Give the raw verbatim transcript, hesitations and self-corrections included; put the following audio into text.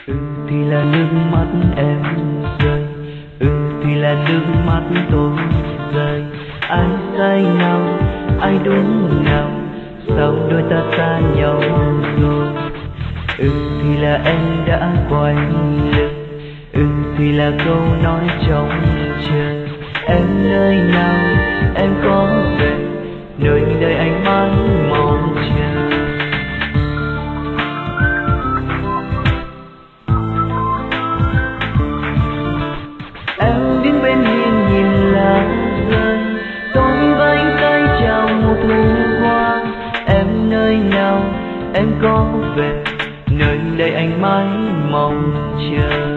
Ừ thì là nước mắt em rơi, ừ thì là nước mắt tôi rơi. Ai sai nào, ai đúng nào, sao đôi ta xa nhau rồi. Ừ thì là em đã quay lưng, ừ thì là câu nói trong chờ. Em nơi nào, em có về nơi đời anh mãi mong chờ. Em đứng bên hiên nhìn lá rơi, tôi vẫy tay chào mùa thu qua. Em nơi nào, em có về nơi đây anh mãi mong chờ.